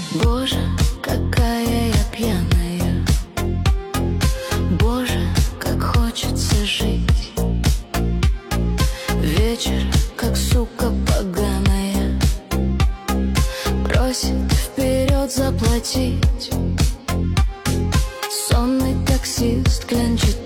Боже, какая я пьяная. Боже, как хочется жить. Вечер, как сука поганая, просит вперед заплатить. Сонный таксист клянчит